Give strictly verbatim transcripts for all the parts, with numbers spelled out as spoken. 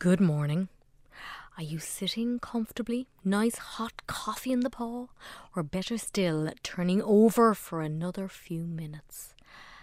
Good morning. Are you sitting comfortably? Nice hot coffee in the paw? Or better still, turning over for another few minutes?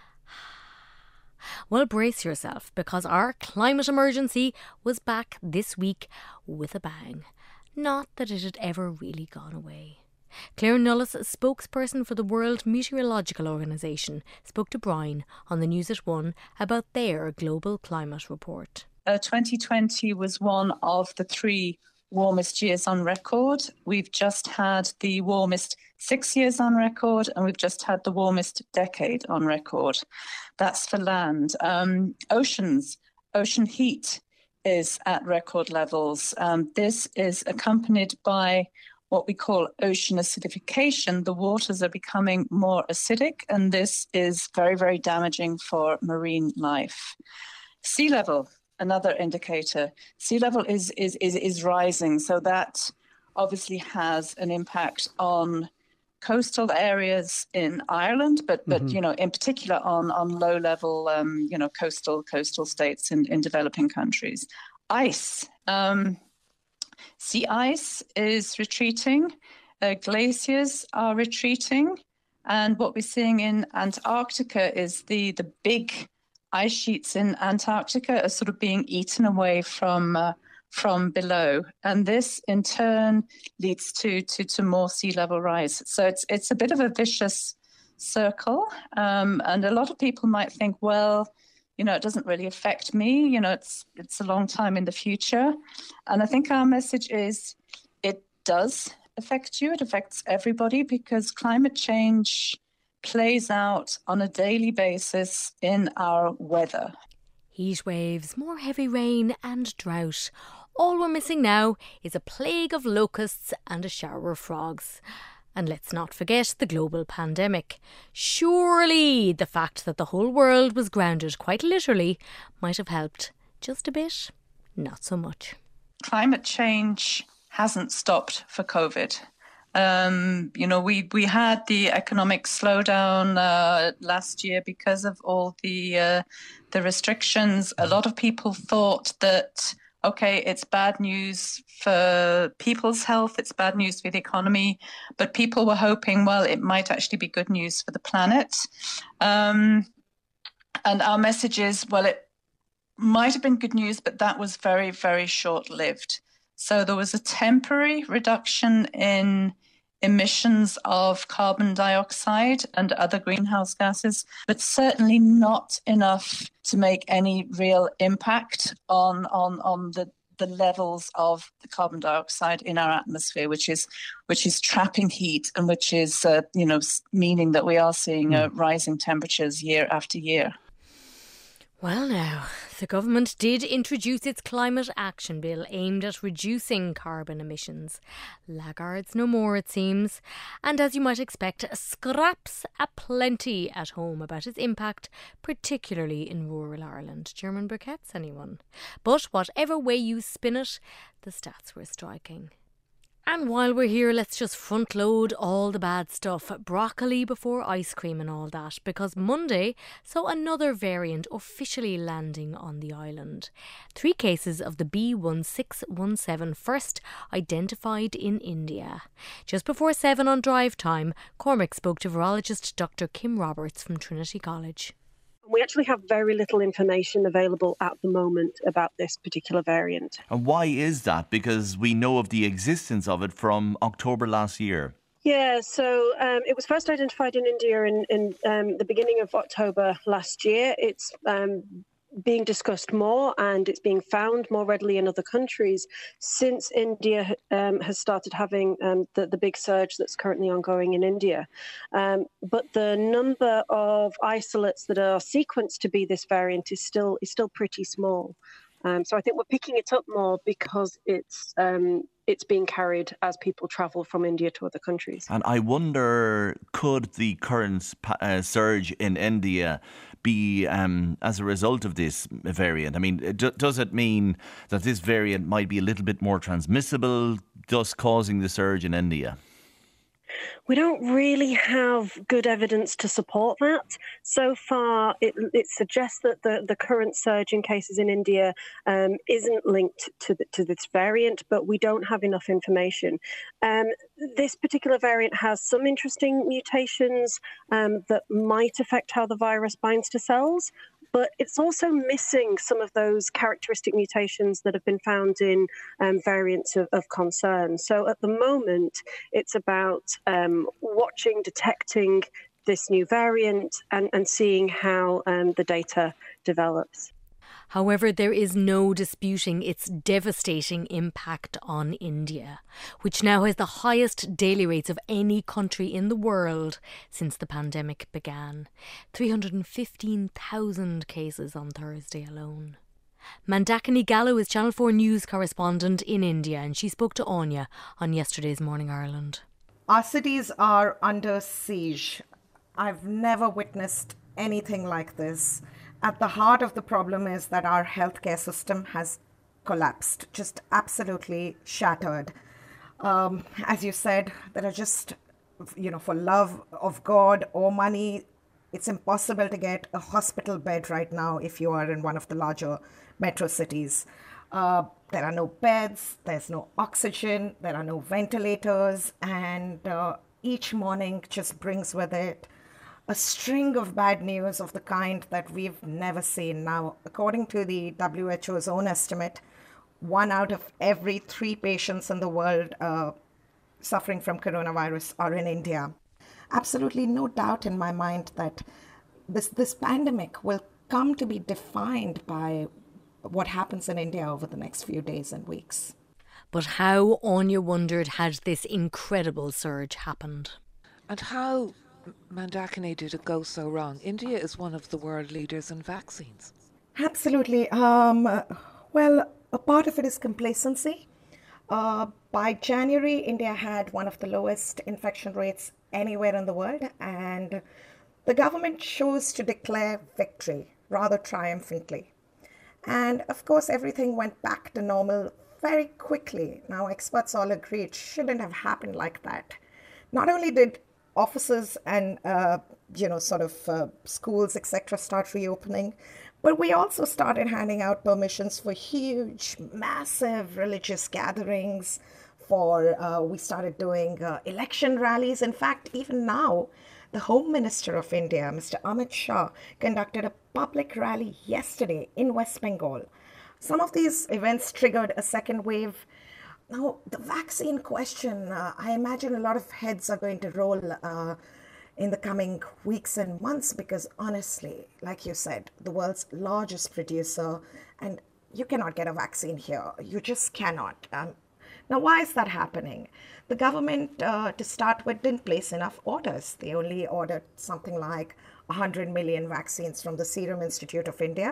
Well, brace yourself, because our climate emergency was back this week with a bang. Not that it had ever really gone away. Claire Nullis, spokesperson for the World Meteorological Organization, spoke to Brian on the News at One about their global climate report. Uh, twenty twenty was one of the three warmest years on record. We've just had the warmest six years on record, and we've just had the warmest decade on record. That's for land. Um, oceans, ocean heat is at record levels. Um, this is accompanied by what we call ocean acidification. The waters are becoming more acidic, and this is very, very damaging for marine life. Sea level. Another indicator, sea level is, is is is rising, so that obviously has an impact on coastal areas in Ireland, but but mm-hmm. you know, in particular on on low level um, you know coastal coastal states in, in developing countries. Ice, um, sea ice is retreating, uh, glaciers are retreating, and what we're seeing in Antarctica is the the big ice sheets in Antarctica are sort of being eaten away from uh, from below, and this in turn leads to, to to more sea level rise. So it's it's a bit of a vicious circle, um, and a lot of people might think, well, you know, it doesn't really affect me. You know, it's it's a long time in the future, and I think our message is it does affect you. It affects everybody, because climate change plays out on a daily basis in our weather. Heat waves, more heavy rain and drought. All we're missing now is a plague of locusts and a shower of frogs. And let's not forget the global pandemic. Surely the fact that the whole world was grounded, quite literally, might have helped. Just a bit, not so much. Climate change hasn't stopped for COVID. Um, you know, we, we had the economic slowdown uh, last year because of all the uh, the restrictions. A lot of people thought that, okay, it's bad news for people's health, it's bad news for the economy, but people were hoping, well, it might actually be good news for the planet. Um, and our message is, well, it might have been good news, but that was very, very short-lived. So there was a temporary reduction in emissions of carbon dioxide and other greenhouse gases, but certainly not enough to make any real impact on on, on the, the levels of the carbon dioxide in our atmosphere, which is which is trapping heat and which is uh, you know meaning that we are seeing uh, rising temperatures year after year. Well now, the government did introduce its climate action bill aimed at reducing carbon emissions. Laggards no more, it seems. And as you might expect, scraps aplenty at home about its impact, particularly in rural Ireland. German briquettes, anyone? But whatever way you spin it, the stats were striking. And while we're here, let's just front load all the bad stuff. Broccoli before ice cream and all that, because Monday saw another variant officially landing on the island. Three cases of the B one six one seven first identified in India. Just before seven on drive time, Cormac spoke to virologist Doctor Kim Roberts from Trinity College. We actually have very little information available at the moment about this particular variant. And why is that? Because we know of the existence of it from October last year. Yeah, so um, it was first identified in India in, in um, the beginning of October last year. It's um, being discussed more, and it's being found more readily in other countries since India um, has started having um, the, the big surge that's currently ongoing in India. Um, but the number of isolates that are sequenced to be this variant is still is still pretty small. Um, so I think we're picking it up more because it's um, it's being carried as people travel from India to other countries. And I wonder, could the current uh, surge in India be um, as a result of this variant? I mean, d- does it mean that this variant might be a little bit more transmissible, thus causing the surge in India? We don't really have good evidence to support that. So far, it, it suggests that the, the current surge in cases in India um, isn't linked to, the, to this variant, but we don't have enough information. Um, this particular variant has some interesting mutations um, that might affect how the virus binds to cells, but it's also missing some of those characteristic mutations that have been found in um, variants of, of concern. So at the moment, it's about um, watching, detecting this new variant and, and seeing how um, the data develops. However, there is no disputing its devastating impact on India, which now has the highest daily rates of any country in the world since the pandemic began. three hundred fifteen thousand cases on Thursday alone. Mandakini Gallo is Channel four News correspondent in India, and she spoke to Anya on yesterday's Morning Ireland. Our cities are under siege. I've never witnessed anything like this. At the heart of the problem is that our healthcare system has collapsed, just absolutely shattered. Um, as you said, there are just, you know, for love of God or money, it's impossible to get a hospital bed right now if you are in one of the larger metro cities. Uh, there are no beds, there's no oxygen, there are no ventilators, and uh, each morning just brings with it a string of bad news of the kind that we've never seen. Now, according to the W H O's own estimate, one out of every three patients in the world uh, suffering from coronavirus are in India. Absolutely no doubt in my mind that this, this pandemic will come to be defined by what happens in India over the next few days and weeks. But how, Anya wondered, had this incredible surge happened? And how, Mandakini, did it go so wrong? India is one of the world leaders in vaccines. Absolutely. Um, well, a part of it is complacency. Uh, by January, India had one of the lowest infection rates anywhere in the world, and the government chose to declare victory rather triumphantly. And of course, everything went back to normal very quickly. Now, experts all agree it shouldn't have happened like that. Not only did offices and, uh, you know, sort of uh, schools, et cetera, start reopening, but we also started handing out permissions for huge, massive religious gatherings. For uh, we started doing uh, election rallies. In fact, even now, the Home Minister of India, Mister Amit Shah, conducted a public rally yesterday in West Bengal. Some of these events triggered a second wave. Now, the vaccine question, uh, I imagine a lot of heads are going to roll uh, in the coming weeks and months because honestly, like you said, the world's largest producer, and you cannot get a vaccine here. You just cannot. Um, now, why is that happening? The government, uh, to start with, didn't place enough orders. They only ordered something like one hundred million vaccines from the Serum Institute of India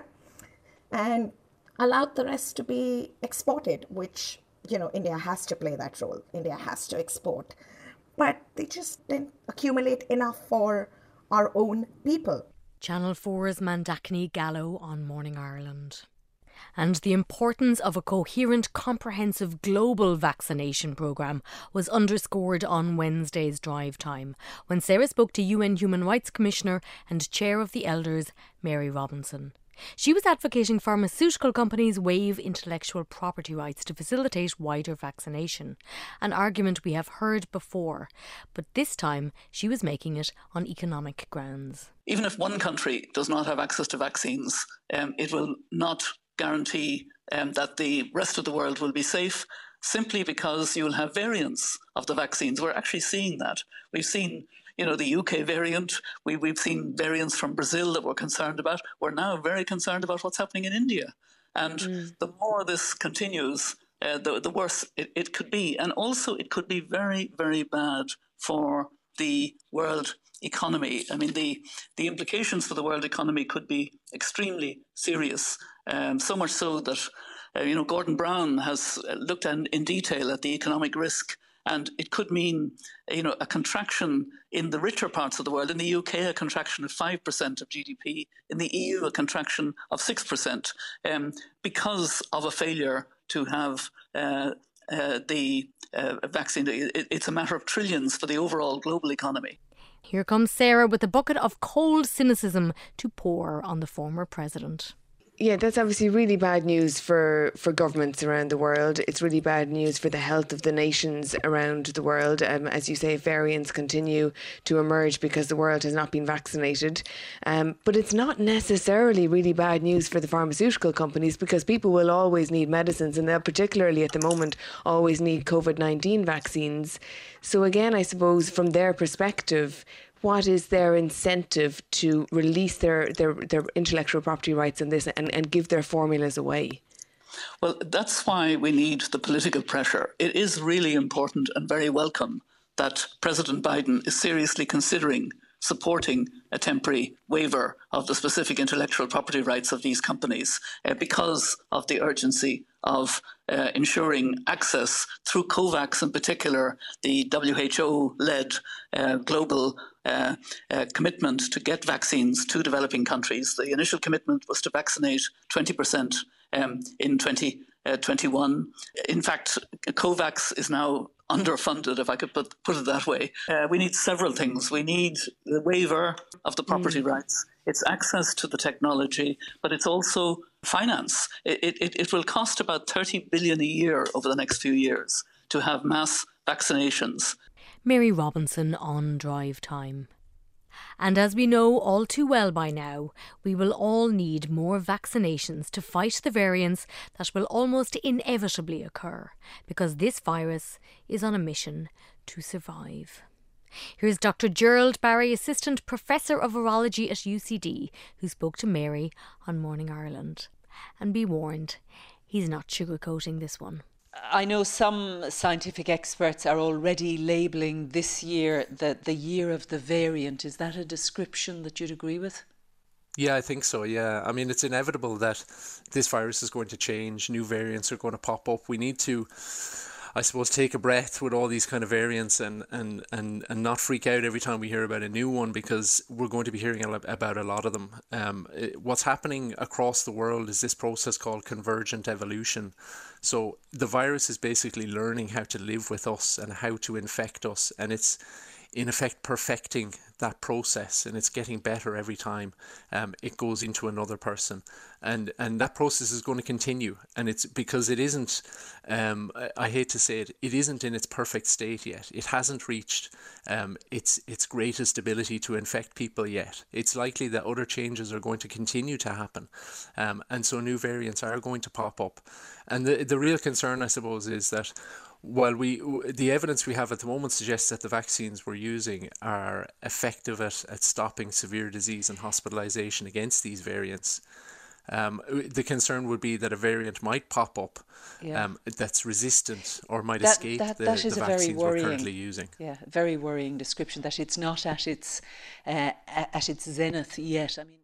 and allowed the rest to be exported, which, you know, India has to play that role. India has to export. But they just didn't accumulate enough for our own people. Channel four's Mandakini Gallo on Morning Ireland. And the importance of a coherent, comprehensive global vaccination programme was underscored on Wednesday's drive time when Sarah spoke to U N Human Rights Commissioner and Chair of the Elders, Mary Robinson. She was advocating pharmaceutical companies waive intellectual property rights to facilitate wider vaccination, an argument we have heard before, but this time she was making it on economic grounds. Even if one country does not have access to vaccines, um, it will not guarantee um, that the rest of the world will be safe, simply because you will have variants of the vaccines. We're actually seeing that. We've seen, you know, the U K variant. We, we've seen variants from Brazil that we're concerned about. We're now very concerned about what's happening in India. And mm. the more this continues, uh, the, the worse it, it could be. And also it could be very, very bad for the world economy. I mean, the, the implications for the world economy could be extremely serious. Um, so much so that, uh, you know, Gordon Brown has looked at, in detail at the economic risk, and it could mean, you know, a contraction in the richer parts of the world. In the U K, a contraction of five percent of G D P. In the E U, a contraction of six percent um, because of a failure to have uh, uh, the uh, vaccine. It, it's a matter of trillions for the overall global economy. Here comes Sarah with a bucket of cold cynicism to pour on the former president. Yeah, that's obviously really bad news for, for governments around the world. It's really bad news for the health of the nations around the world. Um, as you say, variants continue to emerge because the world has not been vaccinated. Um, but it's not necessarily really bad news for the pharmaceutical companies, because people will always need medicines, and they'll particularly at the moment always need COVID nineteen vaccines. So again, I suppose from their perspective, what is their incentive to release their, their, their intellectual property rights in this and, and give their formulas away? Well, that's why we need the political pressure. It is really important and very welcome that President Biden is seriously considering supporting a temporary waiver of the specific intellectual property rights of these companies uh, because of the urgency of uh, ensuring access through COVAX, in particular, the W H O-led uh, global uh, uh, commitment to get vaccines to developing countries. The initial commitment was to vaccinate twenty percent um, in twenty twenty-one. In fact, COVAX is now underfunded, if I could put, put it that way. Uh, we need several things. We need the waiver of the property mm. rights. It's access to the technology, but it's also finance. It, it, it will cost about thirty billion dollars a year over the next few years to have mass vaccinations. Mary Robinson on Drive Time. And as we know all too well by now, we will all need more vaccinations to fight the variants that will almost inevitably occur, because this virus is on a mission to survive. Here's Doctor Gerald Barry, Assistant Professor of Virology at U C D, who spoke to Mary on Morning Ireland. And be warned, he's not sugarcoating this one. I know some scientific experts are already labelling this year the, the year of the variant. Is that a description that you'd agree with? Yeah, I think so, yeah. I mean, it's inevitable that this virus is going to change. New variants are going to pop up. We need to, I suppose, take a breath with all these kind of variants and, and, and, and not freak out every time we hear about a new one, because we're going to be hearing about a lot of them. Um, it, what's happening across the world is this process called convergent evolution. So the virus is basically learning how to live with us and how to infect us, and it's in effect perfecting that process, and it's getting better every time um, it goes into another person, and and that process is going to continue. And it's because it isn't, um, I, I hate to say it, it isn't in its perfect state yet. It hasn't reached um, its its greatest ability to infect people yet. It's likely that other changes are going to continue to happen, um, and so new variants are going to pop up. And the the real concern, I suppose, is that while we, the evidence we have at the moment suggests that the vaccines we're using are effective at, at stopping severe disease and hospitalisation against these variants, um, the concern would be that a variant might pop up yeah. um, that's resistant or might that, escape that, the, that is the vaccines worrying, we're currently using. Yeah, very worrying description that it's not at its uh, at its zenith yet. I mean,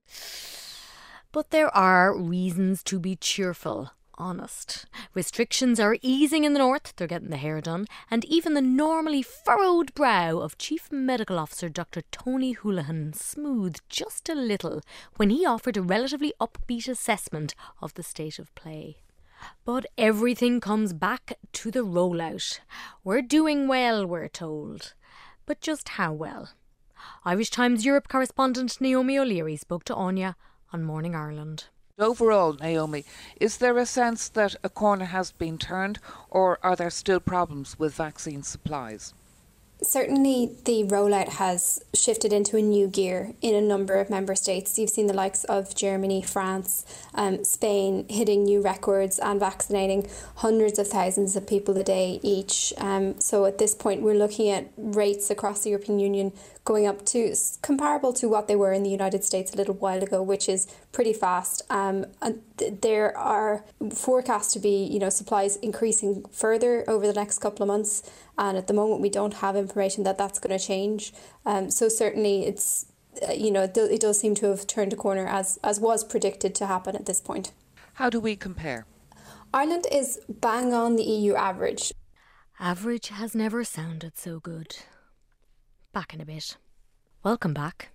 but there are reasons to be cheerful. Honest. Restrictions are easing in the north, they're getting the hair done, and even the normally furrowed brow of Chief Medical Officer Doctor Tony Holohan smoothed just a little when he offered a relatively upbeat assessment of the state of play. But everything comes back to the rollout. We're doing well, we're told. But just how well? Irish Times Europe correspondent Naomi O'Leary spoke to Anya on Morning Ireland. Overall, Naomi, is there a sense that a corner has been turned, or are there still problems with vaccine supplies? Certainly the rollout has shifted into a new gear in a number of member states. You've seen the likes of Germany, France, um, Spain hitting new records and vaccinating hundreds of thousands of people a day each. Um, so at this point we're looking at rates across the European Union going up to comparable to what they were in the United States a little while ago, which is pretty fast. Um, and th- there are forecasts to be, you know, supplies increasing further over the next couple of months. And at the moment, we don't have information that that's going to change. Um, so certainly, it's uh, you know, it, do, it does seem to have turned a corner as as was predicted to happen at this point. How do we compare? Ireland is bang on the E U average. Average has never sounded so good. Back in a bit. Welcome back.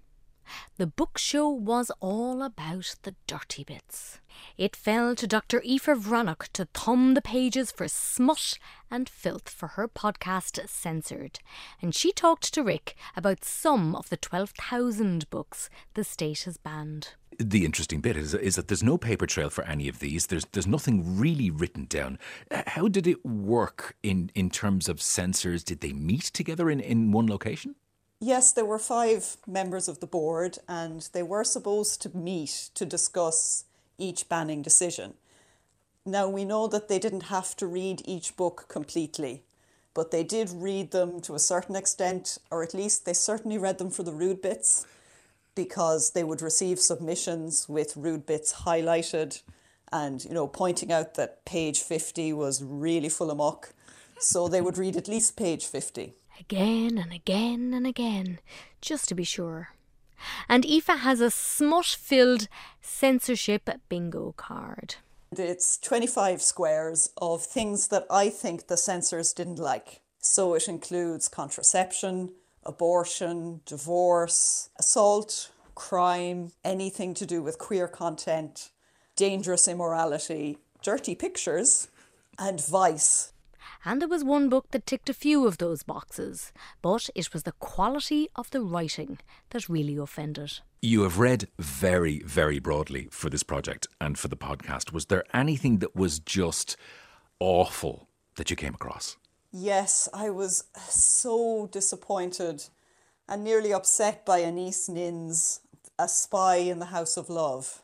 the book show was all about the dirty bits. It fell to Doctor Aoife Vranach to thumb the pages for smut and filth for her podcast Censored, and she talked to Rick about some of the twelve thousand books the state has banned. The interesting bit is, is that there's no paper trail for any of these. There's there's nothing really written down. How did it work in, in terms of censors? Did they meet together in, in one location? Yes, there were five members of the board, and they were supposed to meet to discuss each banning decision. Now, we know that they didn't have to read each book completely, but they did read them to a certain extent, or at least they certainly read them for the rude bits, because they would receive submissions with rude bits highlighted and, you know, pointing out that page fifty was really full of muck. So they would read at least page fifty. Again and again and again, just to be sure. And Aoife has a smut-filled censorship bingo card. It's twenty-five squares of things that I think the censors didn't like. So it includes contraception, abortion, divorce, assault, crime, anything to do with queer content, dangerous immorality, dirty pictures, and vice. And there was one book that ticked a few of those boxes, but it was the quality of the writing that really offended. You have read very, very broadly for this project and for the podcast. Was there anything that was just awful that you came across? Yes, I was so disappointed and nearly upset by Anais Nin's A Spy in the House of Love.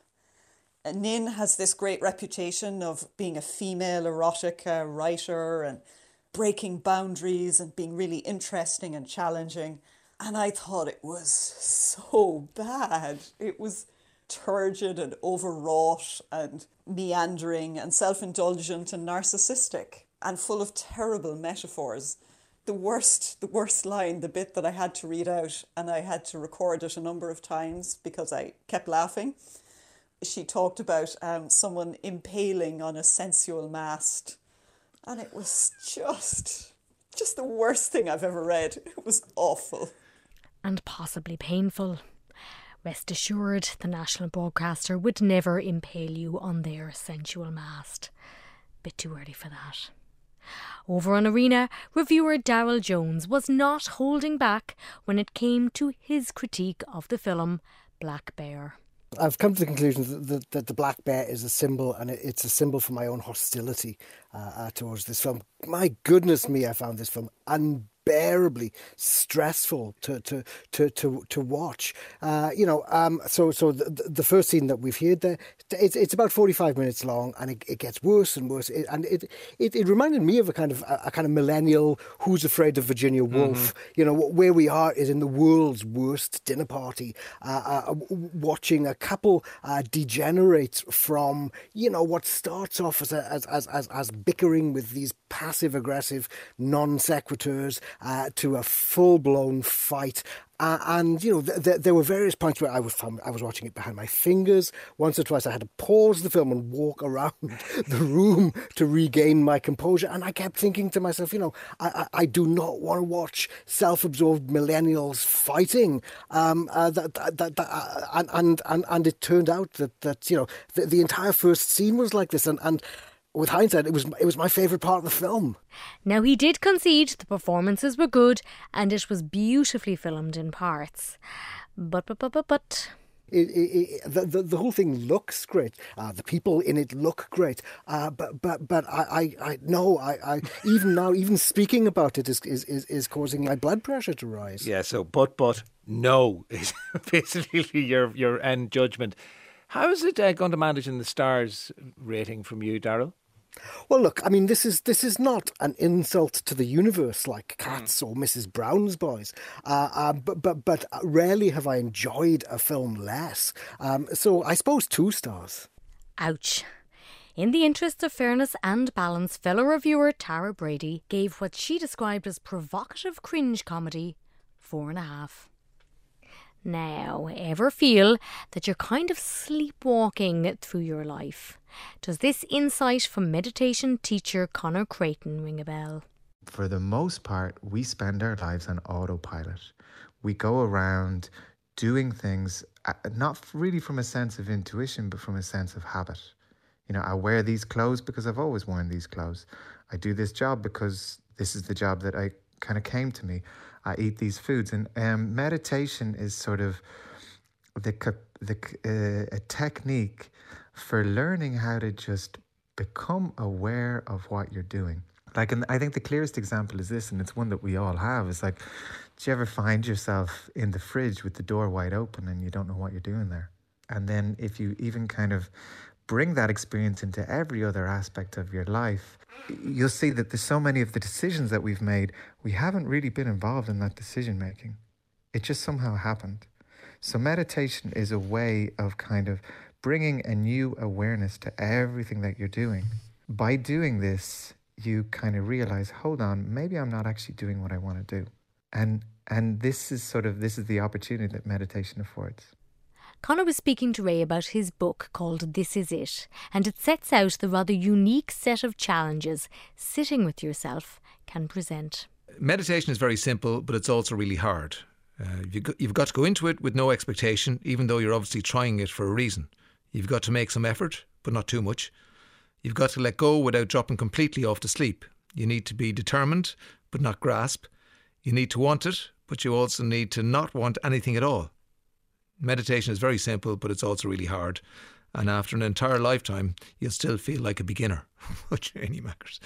Nin has this great reputation of being a female erotica writer and breaking boundaries and being really interesting and challenging. And I thought it was so bad. It was turgid and overwrought and meandering and self-indulgent and narcissistic and full of terrible metaphors. The worst, the worst line, the bit that I had to read out, and I had to record it a number of times because I kept laughing. She talked about um, someone impaling on a sensual mast. And it was just, just the worst thing I've ever read. It was awful. And possibly painful. Rest assured, the national broadcaster would never impale you on their sensual mast. Bit too early for that. Over on Arena, reviewer Daryl Jones was not holding back when it came to his critique of the film Black Bear. I've come to the conclusion that the, that the black bear is a symbol, and it's a symbol for my own hostility uh, uh, towards this film. My goodness me, I found this film unbearably stressful to to to to, to watch. Uh, you know, um, so so the, the first scene that we've heard there, it's it's about forty-five minutes long, and it, it gets worse and worse. It, and it, it it reminded me of a kind of a, a kind of millennial Who's Afraid of Virginia Woolf. Mm-hmm. You know, where we are is in the world's worst dinner party, uh, uh, watching a couple uh, degenerate from, you know, what starts off as a, as, as as as bickering with these passive aggressive non sequiturs uh, to a full blown fight. Uh, and, you know, th- th- there were various points where I was I was watching it behind my fingers. Once or twice I had to pause the film and walk around the room to regain my composure. And I kept thinking to myself, you know, I, I, I do not want to watch self-absorbed millennials fighting. Um, uh, that, that, that, uh, and, and, and, and it turned out that, that you know, the, the entire first scene was like this. And, and with hindsight, it was it was my favourite part of the film. Now, he did concede the performances were good and it was beautifully filmed in parts. But, but, but, but, but... It, it, it, the, the the whole thing looks great. Uh, the people in it look great. Uh, but but but I I, I no I, I even now even speaking about it is, is is is causing my blood pressure to rise. Yeah. So but but no is basically your your end judgment. How is it uh, going to manage in the stars rating from you, Daryl? Well, look, I mean, this is this is not an insult to the universe like Cats or Missus Brown's Boys, uh, uh, but but but rarely have I enjoyed a film less. Um, so I suppose two stars. Ouch. In the interests of fairness and balance, fellow reviewer Tara Brady gave what she described as provocative cringe comedy four and a half. Now, ever feel that you're kind of sleepwalking through your life? Does this insight from meditation teacher Conor Creighton ring a bell? For the most part, we spend our lives on autopilot. We go around doing things, uh, not really from a sense of intuition, but from a sense of habit. You know, I wear these clothes because I've always worn these clothes. I do this job because this is the job that I kind of came to me. I eat these foods. And um, meditation is sort of the the uh, a technique for learning how to just become aware of what you're doing. Like, and I think the clearest example is this, and it's one that we all have. It's like, do you ever find yourself in the fridge with the door wide open and you don't know what you're doing there? And then if you even kind of bring that experience into every other aspect of your life, you'll see that there's so many of the decisions that we've made, we haven't really been involved in that decision making. It just somehow happened. So meditation is a way of kind of bringing a new awareness to everything that you're doing. By doing this, you kind of realize, hold on, maybe I'm not actually doing what I want to do. And and this is sort of, this is the opportunity that meditation affords. Conor was speaking to Ray about his book called This Is It, and it sets out the rather unique set of challenges sitting with yourself can present. Meditation is very simple, but it's also really hard. Uh, you've got to go into it with no expectation, even though you're obviously trying it for a reason. You've got to make some effort, but not too much. You've got to let go without dropping completely off to sleep. You need to be determined, but not grasp. You need to want it, but you also need to not want anything at all. Meditation is very simple, but it's also really hard. And after an entire lifetime, you'll still feel like a beginner, which really matters.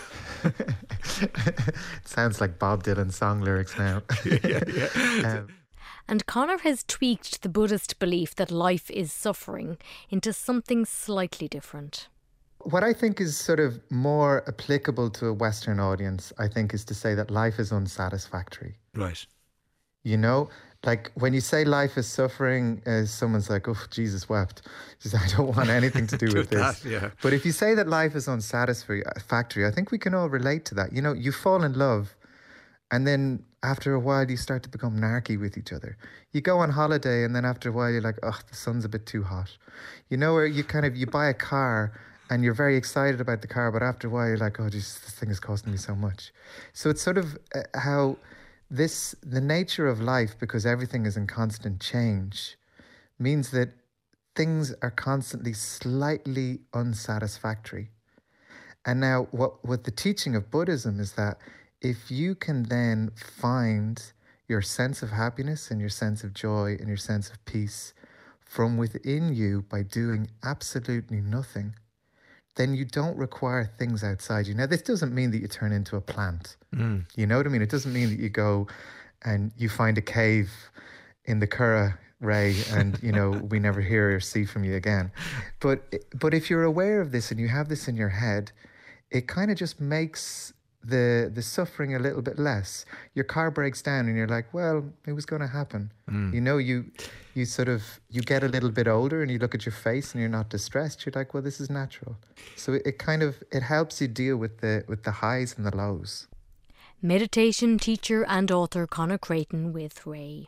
It sounds like Bob Dylan song lyrics now. yeah, yeah. Um, And Conor has tweaked the Buddhist belief that life is suffering into something slightly different. What I think is sort of more applicable to a Western audience, I think, is to say that life is unsatisfactory. Right. You know, like when you say life is suffering, uh, someone's like, oh, Jesus wept. Says, I don't want anything to do with this. That, yeah. But if you say that life is unsatisfactory, I think we can all relate to that. You know, you fall in love and then after a while you start to become narky with each other. You go on holiday and then after a while you're like, oh, the sun's a bit too hot. You know, where you kind of, you buy a car and you're very excited about the car, but after a while you're like, oh, geez, this thing is costing me so much. So it's sort of uh, how this, the nature of life, because everything is in constant change, means that things are constantly slightly unsatisfactory. And now what, what the teaching of Buddhism is that if you can then find your sense of happiness and your sense of joy and your sense of peace from within you by doing absolutely nothing, then you don't require things outside you. Now, this doesn't mean that you turn into a plant. Mm. You know what I mean? It doesn't mean that you go and you find a cave in the Curragh, Ray, and, you know, we never hear or see from you again. But, but if you're aware of this and you have this in your head, it kind of just makes the the suffering a little bit less. Your car breaks down and you're like, well, it was going to happen. Mm. You know, you you sort of, you get a little bit older and you look at your face and you're not distressed. You're like, well, this is natural. So it, it kind of, it helps you deal with the with the highs and the lows. Meditation teacher and author Conor Creighton with Ray.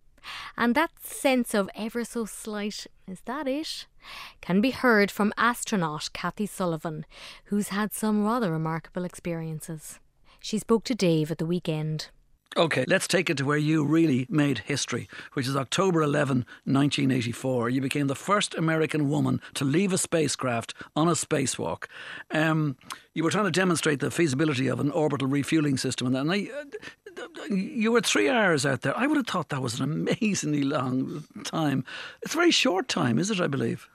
And that sense of ever so slight, is that it? Can be heard from astronaut Kathy Sullivan, who's had some rather remarkable experiences. She spoke to Dave at the weekend. OK, let's take it to where you really made history, which is October eleventh, nineteen eighty-four. You became the first American woman to leave a spacecraft on a spacewalk. Um, you were trying to demonstrate the feasibility of an orbital refueling system. And then I, uh, you were three hours out there. I would have thought that was an amazingly long time. It's a very short time, is it, I believe?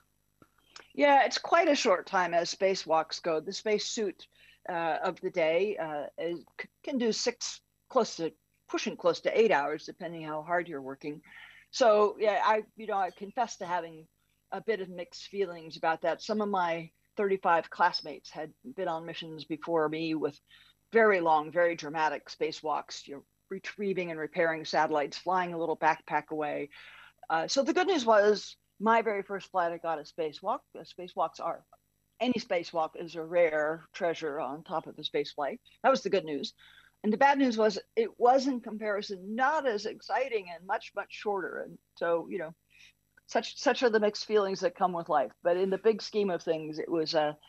Yeah, it's quite a short time as spacewalks go. The spacesuit uh, of the day uh, is, can do six, close to pushing close to eight hours, depending how hard you're working. So yeah, I you know I confess to having a bit of mixed feelings about that. Some of my thirty-five classmates had been on missions before me with very long, very dramatic spacewalks. You know, retrieving and repairing satellites, flying a little backpack away. Uh, so the good news was, my very first flight, I got a spacewalk. Spacewalks are, any spacewalk is a rare treasure on top of a space flight. That was the good news. And the bad news was it was in comparison not as exciting and much, much shorter. And so, you know, such such are the mixed feelings that come with life. But in the big scheme of things, it was a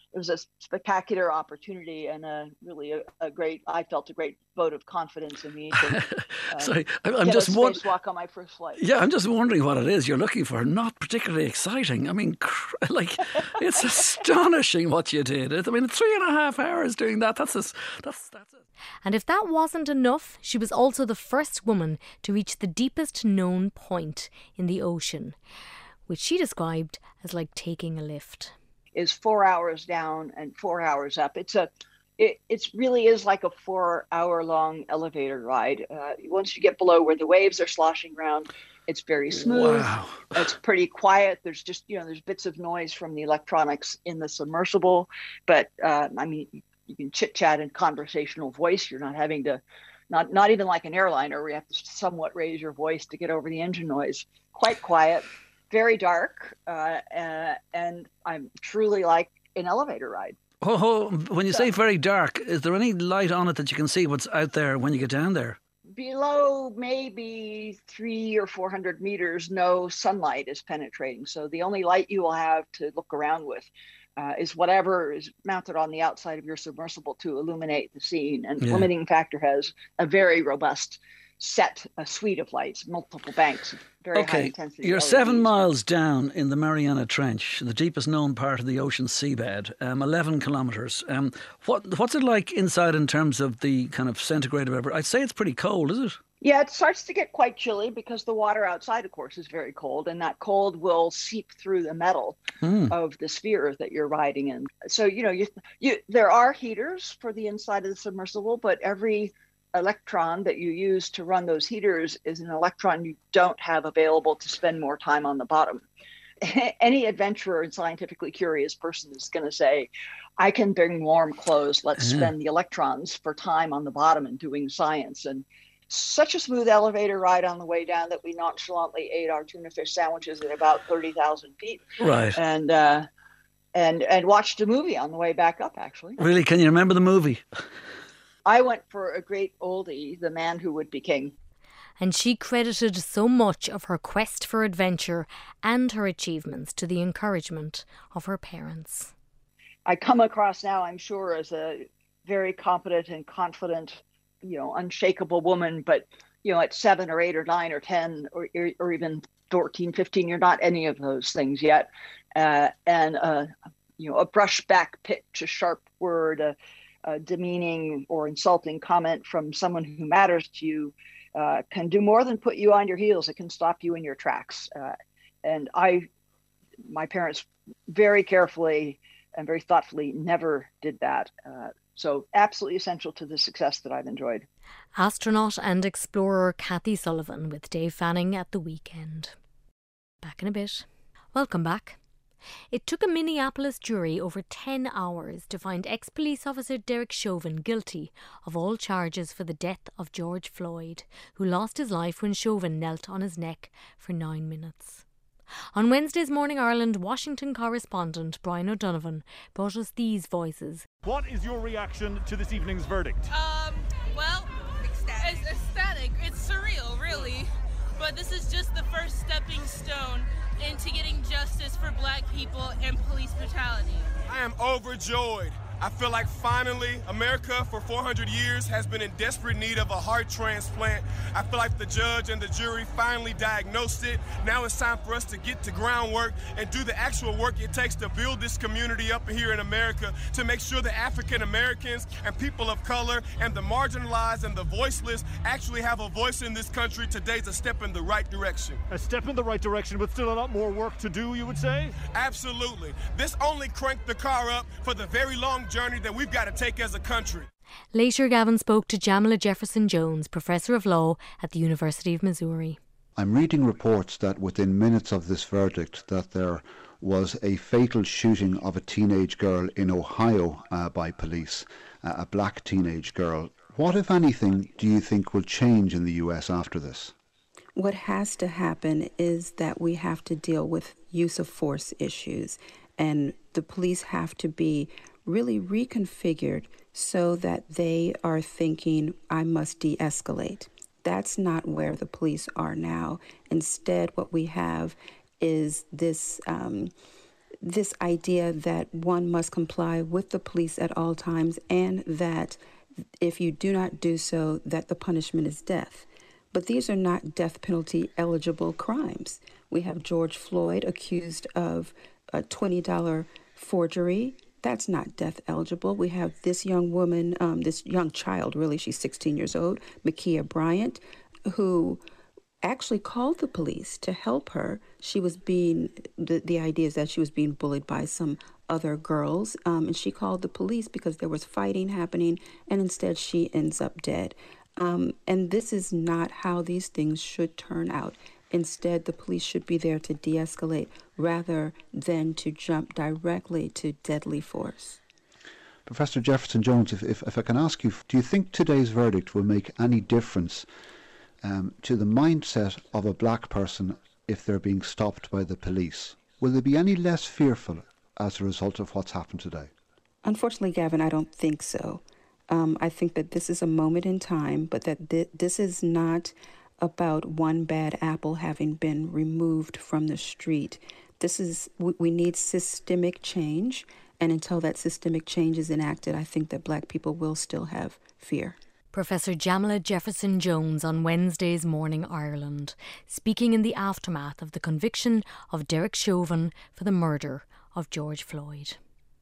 it was a spectacular opportunity and a really a, a great, I felt a great vote of confidence in me to uh, Sorry, I'm, I'm get just a won- spacewalk on my first flight. Yeah, I'm just wondering what it is you're looking for. Not particularly exciting. I mean, cr- like, it's astonishing what you did. I mean, three and a half hours doing that, that's, a, that's, that's it. And if that wasn't enough, she was also the first woman to reach the deepest known point in the ocean, which she described as like taking a lift. Is four hours down and four hours up. It's a, it it's really is like a four hour long elevator ride. Uh, once you get below where the waves are sloshing around, it's very smooth. Wow. It's pretty quiet. There's just, you know, there's bits of noise from the electronics in the submersible, but uh, I mean, you can chit chat in conversational voice. You're not having to, not not even like an airliner where you have to somewhat raise your voice to get over the engine noise. Quite quiet. Very dark, uh, uh, and I'm truly like an elevator ride. Oh, oh, when you say very dark, is there any light on it that you can see what's out there when you get down there? Below maybe three or four hundred meters, no sunlight is penetrating. So the only light you will have to look around with uh, is whatever is mounted on the outside of your submersible to illuminate the scene. And Yeah. Limiting Factor has a very robust set, a suite of lights, multiple banks, very high Okay, intensity. you're L E Ds. seven miles down in the Mariana Trench, the deepest known part of the ocean seabed, um, eleven kilometres. Um, what What's it like inside in terms of the kind of centigrade or whatever? I'd say it's pretty cold, is it? Yeah, it starts to get quite chilly because the water outside, of course, is very cold, and that cold will seep through the metal Hmm. of the sphere that you're riding in. So, you know, you, you there are heaters for the inside of the submersible, but every electron that you use to run those heaters is an electron you don't have available to spend more time on the bottom. Any adventurer and scientifically curious person is going to say, I can bring warm clothes. Let's Yeah. spend the electrons for time on the bottom and doing science. And such a smooth elevator ride on the way down that we nonchalantly ate our tuna fish sandwiches at about thirty thousand feet. Right. And, uh, and, and watched a movie on the way back up, actually. Really, can you remember the movie? I went for a great oldie, The Man Who Would Be King. And she credited so much of her quest for adventure and her achievements to the encouragement of her parents. I come across now, I'm sure, as a very competent and confident, you know, unshakable woman, but, you know, at seven or eight or nine or ten or, or even fourteen, fifteen, you're not any of those things yet. Uh, and, uh, you know, a brushback pitch, a sharp word, a, a demeaning or insulting comment from someone who matters to you uh, can do more than put you on your heels. It can stop you in your tracks. Uh, and I, my parents very carefully and very thoughtfully never did that. Uh, so absolutely essential to the success that I've enjoyed. Astronaut and explorer Kathy Sullivan with Dave Fanning at the weekend. Back in a bit. Welcome back. It took a Minneapolis jury over ten hours to find ex-police officer Derek Chauvin guilty of all charges for the death of George Floyd, who lost his life when Chauvin knelt on his neck for nine minutes. On Wednesday's Morning Ireland, Washington correspondent Brian O'Donovan brought us these voices. What is your reaction to this evening's verdict? Um, well, ecstatic. It's ecstatic. It's surreal, really. But this is just the first stepping stone into getting justice for black people and police brutality. I am overjoyed. I feel like finally America for four hundred years has been in desperate need of a heart transplant. I feel like the judge and the jury finally diagnosed it. Now it's time for us to get to groundwork and do the actual work it takes to build this community up here in America, to make sure that African Americans and people of color and the marginalized and the voiceless actually have a voice in this country. Today's a step in the right direction. A step in the right direction, but still a lot more work to do, you would say? Absolutely. This only cranked the car up for the very long journey that we've got to take as a country. Later, Gavin spoke to Jamila Jefferson-Jones, Professor of Law at the University of Missouri. I'm reading reports that within minutes of this verdict that there was a fatal shooting of a teenage girl in Ohio uh, by police, uh, a black teenage girl. What, if anything, do you think will change in the U S after this? What has to happen is that we have to deal with use of force issues, and the police have to be really reconfigured so that they are thinking, I must de-escalate. That's not where the police are now. Instead, what we have is this um, this idea that one must comply with the police at all times, and that if you do not do so, that the punishment is death. But these are not death penalty eligible crimes. We have George Floyd accused of a twenty dollars forgery. That's not death eligible. We have this young woman, um, this young child, really, she's sixteen years old, Ma'Khia Bryant, who actually called the police to help her. She was being, the, the idea is that she was being bullied by some other girls, um, and she called the police because there was fighting happening, and instead she ends up dead. Um, and this is not how these things should turn out. Instead, the police should be there to de-escalate rather than to jump directly to deadly force. Professor Jefferson-Jones, if, if, if I can ask you, do you think today's verdict will make any difference um, to the mindset of a black person if they're being stopped by the police? Will they be any less fearful as a result of what's happened today? Unfortunately, Gavin, I don't think so. Um, I think that this is a moment in time, but that th- this is not about one bad apple having been removed from the street. This is, we, we need systemic change, and until that systemic change is enacted, I think that black people will still have fear. Professor Jamila Jefferson-Jones on Wednesday's Morning Ireland, speaking in the aftermath of the conviction of Derek Chauvin for the murder of George Floyd.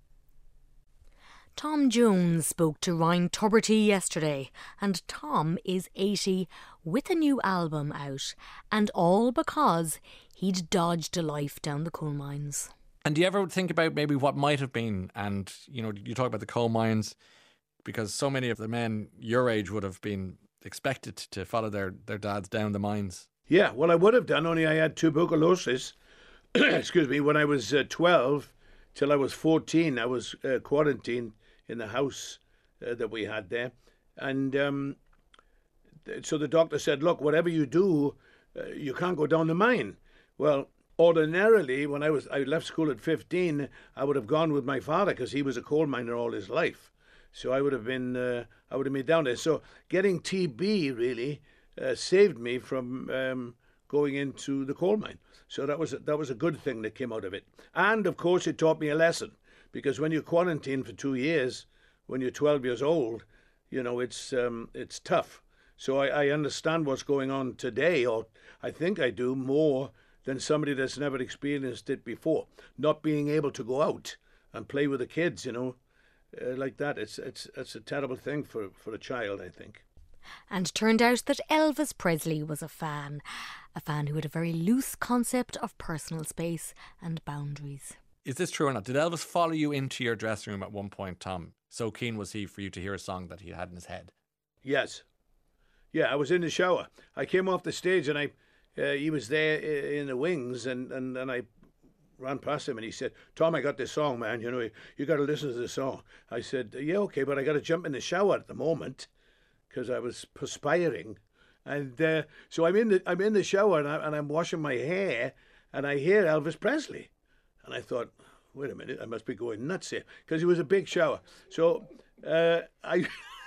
Tom Jones spoke to Ryan Tubridy yesterday, and Tom is eighty with a new album out, and all because he'd dodged a life down the coal mines. And do you ever think about maybe what might have been? And, you know, you talk about the coal mines, because so many of the men your age would have been expected to follow their, their dads down the mines. Yeah, well, I would have done, only I had tuberculosis, excuse me, when I was uh, twelve till I was fourteen. I was uh, quarantined in the house uh, that we had there. And um, th- so the doctor said, look, whatever you do, uh, you can't go down the mine. Well, ordinarily, when I was I left school at fifteen, I would have gone with my father because he was a coal miner all his life. So I would have been, uh, I would have been down there. So getting T B really uh, saved me from um, going into the coal mine. So that was, a, that was a good thing that came out of it. And, of course, it taught me a lesson. Because when you're quarantined for two years, when you're twelve years old, you know, it's um, it's tough. So I, I understand what's going on today, or I think I do, more than somebody that's never experienced it before. Not being able to go out and play with the kids, you know, uh, like that. It's it's it's a terrible thing for, for a child, I think. And turned out that Elvis Presley was a fan. A fan who had a very loose concept of personal space and boundaries. Is this true or not? Did Elvis follow you into your dressing room at one point, Tom? So keen was he for you to hear a song that he had in his head? Yes. Yeah, I was in the shower. I came off the stage and I, uh, he was there in the wings, and, and, and I ran past him and he said, Tom, I got this song, man. You know, you, you got to listen to the song. I said, yeah, okay, but I got to jump in the shower at the moment because I was perspiring. And uh, so I'm in the I'm in the shower and, I, and I'm washing my hair and I hear Elvis Presley. And I thought, wait a minute, I must be going nuts here, because it was a big shower. So uh, I,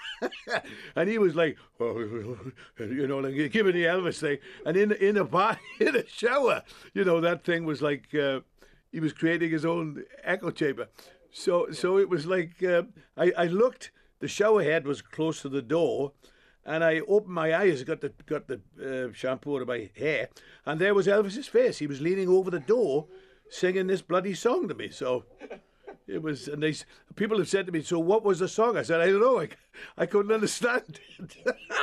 and he was like, well, you know, like giving the Elvis thing. And in in a bar, in a shower, you know, that thing was like uh, he was creating his own echo chamber. So so it was like uh, I I looked. The shower head was close to the door. And I opened my eyes, got the got the uh, shampoo out of my hair, and there was Elvis's face. He was leaning over the door, singing this bloody song to me. So it was, and they people have said to me, "So what was the song?" I said, "I don't know. I, I couldn't understand it."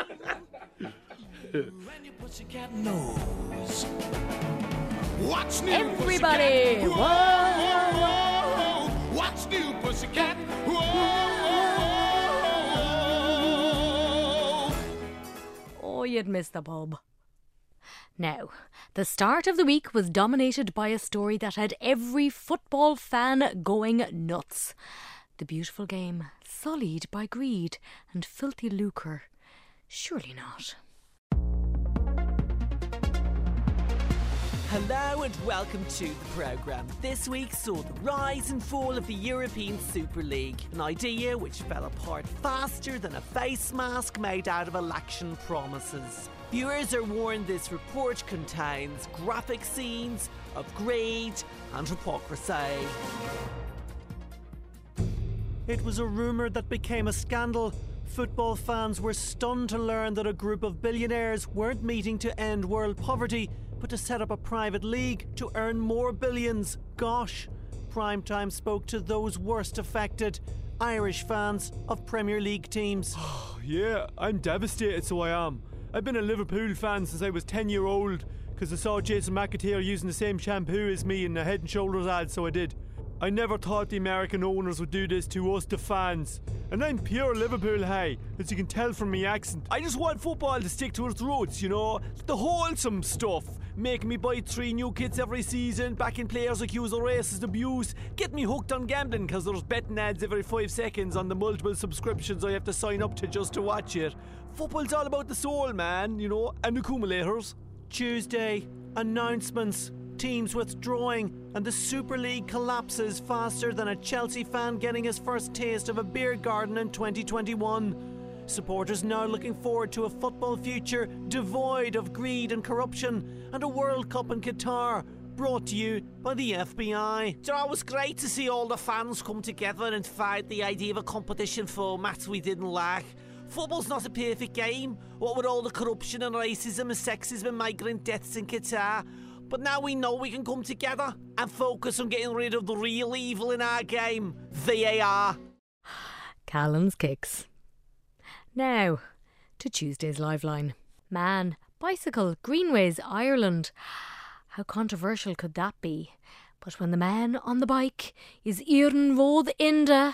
What's new, everybody? Whoa, whoa, whoa. What's new, pussycat? Whoa. Oh, you'd miss the pub. Now, the start of the week was dominated by a story that had every football fan going nuts. The beautiful game sullied by greed and filthy lucre. Surely not. Hello and welcome to the programme. This week saw the rise and fall of the European Super League, an idea which fell apart faster than a face mask made out of election promises. Viewers are warned this report contains graphic scenes of greed and hypocrisy. It was a rumour that became a scandal. Football fans were stunned to learn that a group of billionaires weren't meeting to end world poverty, but to set up a private league to earn more billions. Gosh. Primetime spoke to those worst affected, Irish fans of Premier League teams. Yeah, I'm devastated, so I am. I've been a Liverpool fan since I was ten year old because I saw Jason McAteer using the same shampoo as me in a Head and Shoulders ad, so I did. I never thought the American owners would do this to us, the fans. And I'm pure Liverpool, hey, as you can tell from my accent. I just want football to stick to its roots, you know, the wholesome stuff. Make me buy three new kits every season, backing players accused of racist abuse, get me hooked on gambling because there's betting ads every five seconds on the multiple subscriptions I have to sign up to just to watch it. Football's all about the soul, man, you know, and accumulators. Tuesday, announcements, teams withdrawing, and the Super League collapses faster than a Chelsea fan getting his first taste of a beer garden in twenty twenty-one. Supporters now looking forward to a football future devoid of greed and corruption, and a World Cup in Qatar, brought to you by the F B I. It's always great to see all the fans come together and fight the idea of a competition formats we didn't like. Football's not a perfect game, what with all the corruption and racism and sexism and migrant deaths in Qatar. But now we know we can come together and focus on getting rid of the real evil in our game, V A R. Callum's kicks. Now, to Tuesday's Liveline. Man, bicycle, Greenways, Ireland. How controversial could that be? But when the man on the bike is Iarn Vóð Inda,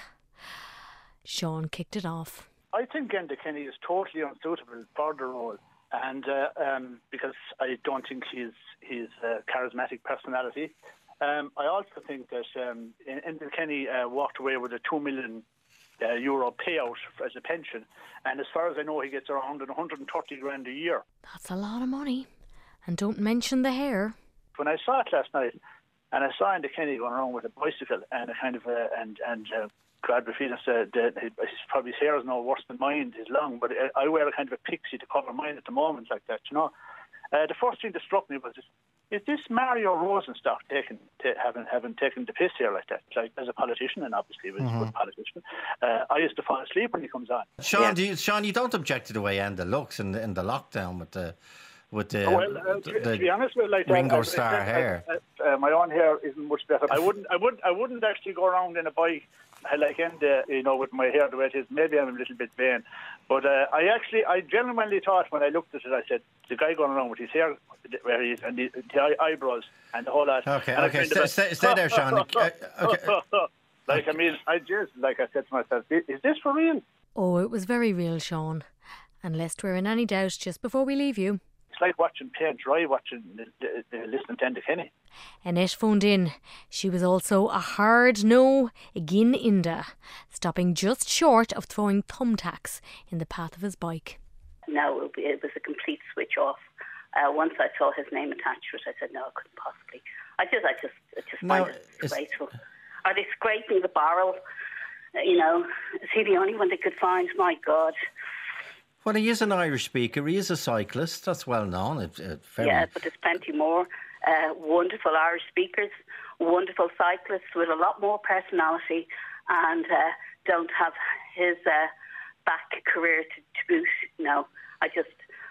Sean kicked it off. I think Enda Kenny is totally unsuitable for the role, and uh, um, because I don't think he's he's a charismatic personality. Um, I also think that um, Enda Kenny uh, walked away with a two million uh, euro payout as a pension, and as far as I know, he gets around one hundred thirty grand a year. That's a lot of money, and don't mention the hair. When I saw it last night, and I saw Enda Kenny going around with a bicycle and a kind of a, and and. Uh, God, Rafinas, uh, his, probably his hair is no worse than mine, is long, but I wear a kind of a pixie to cover mine at the moment, like that, you know. Uh, the first thing that struck me was, is this Mario Rosenstock taking, t- having, having taken the piss here like that? Like, as a politician, and obviously he was mm-hmm. a good politician, uh, I used to fall asleep when he comes on. Sean, yeah. do you, Sean, you don't object to the way Enda looks in the, in the lockdown with the... With the, well, uh, to, the to be honest, with like Ringo that, Starr I, hair. I, I, uh, my own hair isn't much better. I wouldn't, I wouldn't, I wouldn't actually go around in a bike like Enda, you know, with my hair the way it is. Maybe I'm a little bit vain, but uh, I actually, I genuinely thought when I looked at it, I said, the guy going around with his hair where he is and the, the eyebrows and the whole lot. Okay, and okay, stay, stay, stay there, Sean. Okay. Like I mean, I just like I said to myself, is this for real? Oh, it was very real, Sean. And lest we're in any doubt, just before we leave you. It's like watching paint dry, watching the, the, the listening to Enda Kenny. Annette phoned in. She was also a hard no agin Inda, stopping just short of throwing thumbtacks in the path of his bike. No, it was a complete switch off. Uh, once I saw his name attached to it, I said, no, I couldn't possibly. I just, I just, I just no, find it disgraceful. Are they scraping the barrel? Uh, you know, is he the only one they could find? My God. Well, he is an Irish speaker. He is a cyclist. That's well known. It, it very... Yeah, but there's plenty more uh, wonderful Irish speakers, wonderful cyclists with a lot more personality, and uh, don't have his uh, back career to, to boot. No, I just,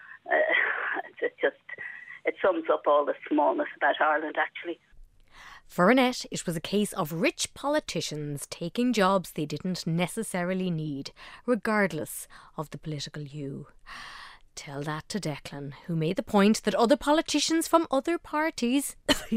uh, it just, it sums up all the smallness about Ireland, actually. For Annette, it was a case of rich politicians taking jobs they didn't necessarily need, regardless of the political hue. Tell that to Declan, who made the point that other politicians from other parties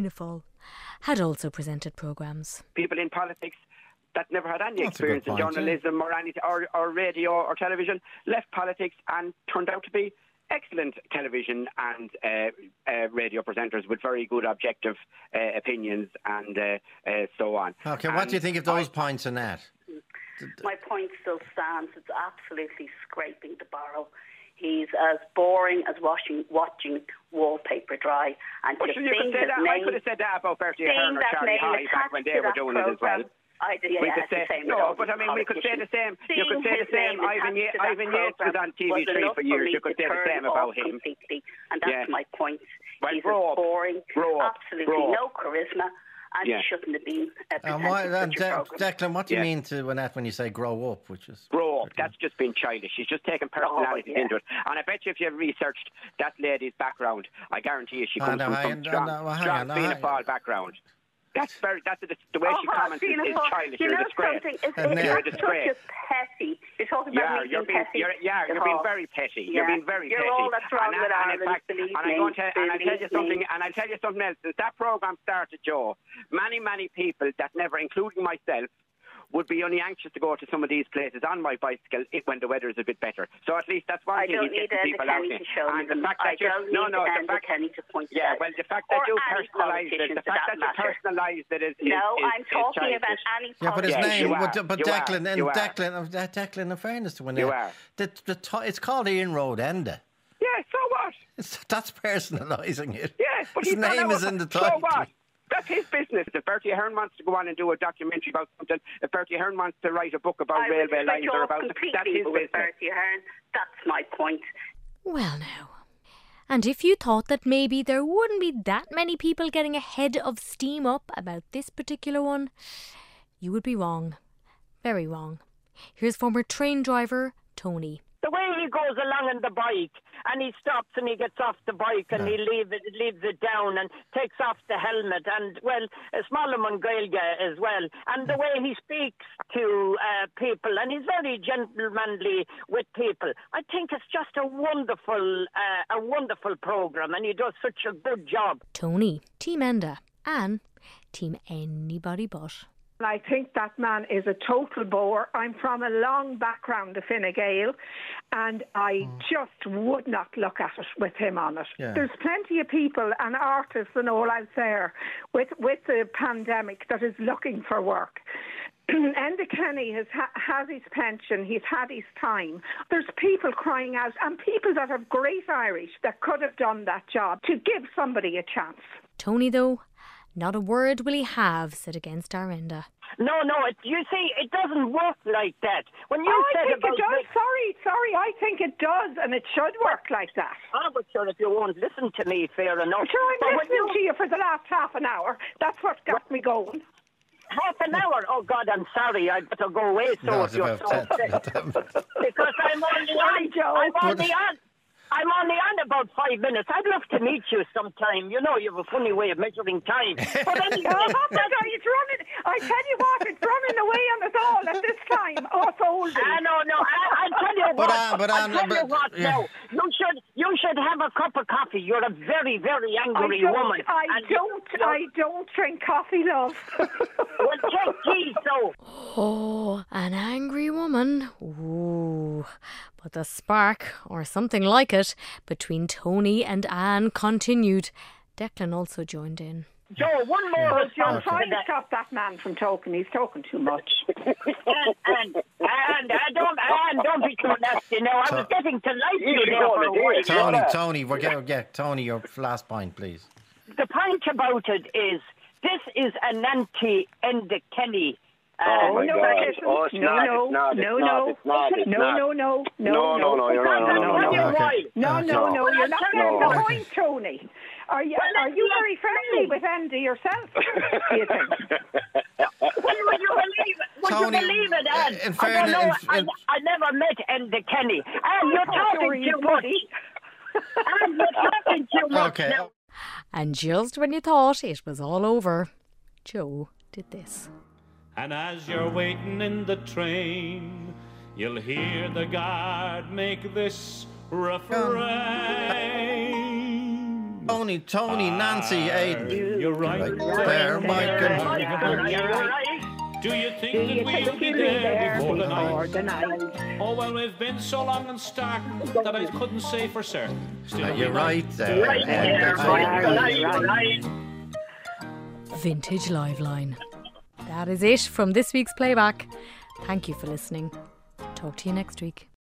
had also presented programmes. People in politics that never had any That's experience in point, journalism yeah. or, any, or, or radio or television left politics and turned out to be excellent television and uh, uh, radio presenters with very good objective uh, opinions and uh, uh, so on. Okay, and what do you think of those I, points, Annette? My point still stands. It's absolutely scraping the barrel. He's as boring as watching watching wallpaper dry. And well, to sure, you sing could say his that. name, I could have said that about Bertie Ahern or Charlie High back when they were doing it as well. I, yeah, we could say, no, but I mean, we could say the same. You could say the same. Ivan, Ye- Ivan Yates was on T V three for years. You could say the same about him. Completely, and that's yeah. my point. Well, He's up, boring, up, absolutely no charisma, and yeah. he shouldn't have been a And why, uh, De- Declan, what do you yeah. mean to Annette when you say grow up? Which is grow up. That's just being childish. She's just taking personalities oh, yeah. into it. And I bet you if you researched that lady's background, I guarantee you she comes oh, no, from some I, strong, no, well, strong on, Fianna Fáil background. That's very. That's a, the way oh, she comments is, is childish. You You're know a disgrace. something? It's, You're a it's disgrace. such a petty. You're talking about yeah, me you're being being, petty. You're, yeah, you're oh. being very petty. Yeah. You're being very you're petty. all that's wrong and, with and, Ireland, and, fact, believe and me. I'm going to, and I'll tell you something. Me. And I'll tell you something else. Since that program started, Joe, many, many people that never, including myself, would be only anxious to go to some of these places on my bicycle if, when the weather is a bit better. So at least that's one I thing don't he's need getting Enda people out Kenny there. to show And me the them. fact I that you, don't no, need no, the Enda fact, Kenny to point it yeah, out. well, the fact that or you any personalise it, the fact that, that you personalise it is, is, no, is, I'm is talking childish. about any yeah, but his yes, name, are, but, but Declan, and Declan, uh, Declan, in fairness to Annette, you are. The, the to, it's called Ian Road Enda. Yeah, so what? It's, that's personalising it. Yes, but his he's name is in the title. So what? That's his business. If Bertie Ahern wants to go on and do a documentary about something, if Bertie Ahern wants to write a book about I railway lines or about completely that's his with business. Bertie Ahern. That's my point. Well, now. And if you thought that maybe there wouldn't be that many people getting a head of steam up about this particular one, you would be wrong. Very wrong. Here's former train driver Tony. The way he goes along on the bike and he stops and he gets off the bike and yeah. he leave it, leaves it down and takes off the helmet and, well, Smallman Gaelga as well. And the way he speaks to uh, people, and he's very gentlemanly with people. I think it's just a wonderful, uh, a wonderful programme, and he does such a good job. Tony, Team Enda, and Team Anybody But. I think that man is a total bore. I'm from a long background of Fine Gael, and I mm. just would not look at it with him on it. Yeah. There's plenty of people and artists and all out there with, with the pandemic that is looking for work. Enda Kenny has ha- has his pension, he's had his time. There's people crying out, and people that have great Irish that could have done that job, to give somebody a chance. Tony, though, not a word will he have said against our Enda. No, no, it, you see, it doesn't work like that. When you oh, said I think about it does. the... Sorry, sorry, I think it does, and it should work like that. Oh, but sure, if you won't listen to me, fair enough. Sure, I'm but listening you... to you for the last half an hour. That's what got what? me going. Half an hour? Oh, God, I'm sorry. I better go away, so no, if you're so upset. Because I'm only on, Joe. I'm only on. I'm only on about five minutes. I'd love to meet you sometime. You know, you have a funny way of measuring time. But anyway, oh, it's running. I tell you what, it's running away on us all at this time. Us oldies. Ah, no, no. I, I'll tell you what. But, uh, but, I'll tell but, you what. Yeah. Now, you should, you should have a cup of coffee. You're a very, very angry I woman. I don't. You, I don't drink coffee, love. Well, take tea, so. Oh, an angry woman. Ooh. But the spark, or something like it, between Tony and Anne continued. Declan also joined in. Joe, one more. Yeah. John, try to stop that man from talking. He's talking too much. and, and, and, and, don't, and don't be too nasty. Now, I was getting to like you there for a while. Tony, Tony, we're getting, yeah, Tony, your last point, please. The point about it is, this is an anti-Enda Kenny. Uh, oh my no, God! Oh, it's no, not, no, it's not, no, no, it's not, it's no, not. no, no, no, no, no, no, you're not, no, no, no, no, no, no, no, you're not getting the point, Tony. Are you, are you very friendly with Enda yourself? Do you think? Well, would you believe it? Would Tony, you believe it, Anne? in fairness, I, know, in, in, I, I never met Enda Kenny. And you're talking too much. And you're talking too much okay. now. And just when you thought it was all over, Joe did this. And as you're waiting in the train, you'll hear the guard make this refrain. Tony, Tony, Nancy, Aidan. You're right. There, Mike. Do you think that we'll be there before the night? Oh, well, we've been so long and stark that I couldn't say for certain. Still, you're right there. Right there, right, Vintage Liveline. That is it from this week's playback. Thank you for listening. Talk to you next week.